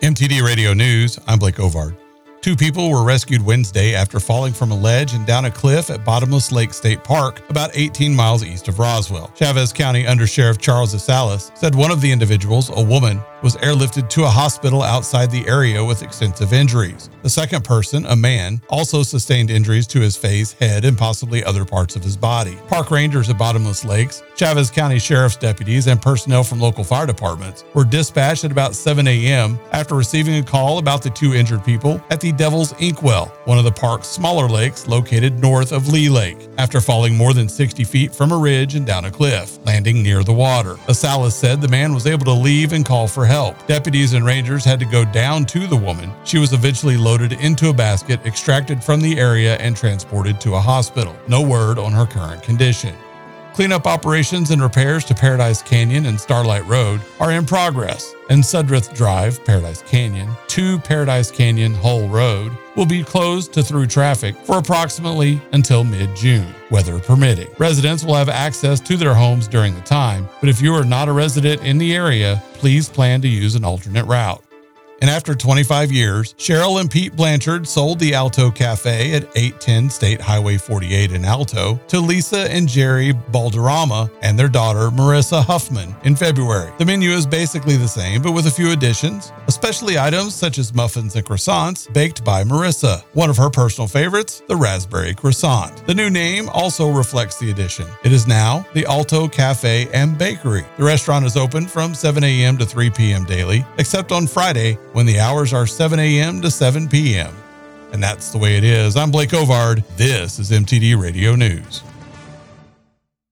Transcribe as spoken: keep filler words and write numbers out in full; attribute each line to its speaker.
Speaker 1: M T D Radio News, I'm Blake Ovard. Two people were rescued Wednesday after falling from a ledge and down a cliff at Bottomless Lake State Park, about eighteen miles east of Roswell. Chavez County Undersheriff Charles Asalas said one of the individuals, a woman, was airlifted to a hospital outside the area with extensive injuries. The second person, a man, also sustained injuries to his face, head, and possibly other parts of his body. Park rangers at Bottomless Lakes, Chavez County Sheriff's deputies, and personnel from local fire departments were dispatched at about seven a.m. after receiving a call about the two injured people at the Devil's Inkwell, one of the park's smaller lakes located north of Lee Lake, after falling more than sixty feet from a ridge and down a cliff, landing near the water. Asalas said the man was able to leave and call for help. Deputies and rangers had to go down to the woman. She was eventually loaded into a basket, extracted from the area, and transported to a hospital. No word on her current condition. Cleanup operations and repairs to Paradise Canyon and Starlight Road are in progress, and Sudreth Drive, Paradise Canyon, to Paradise Canyon Hull Road will be closed to through traffic for approximately until mid-June, weather permitting. Residents will have access to their homes during the time, but if you are not a resident in the area, please plan to use an alternate route. And after twenty-five years, Cheryl and Pete Blanchard sold the Alto Cafe at eight ten State Highway forty-eight in Alto to Lisa and Jerry Balderrama and their daughter Marissa Huffman in February. The menu is basically the same, but with a few additions, especially items such as muffins and croissants baked by Marissa. One of her personal favorites, the raspberry croissant. The new name also reflects the addition. It is now the Alto Cafe and Bakery. The restaurant is open from seven a.m. to three p.m. daily, except on Friday, when the hours are seven a.m. to seven p.m. And that's the way it is. I'm Blake Ovard. This is M T D Radio News.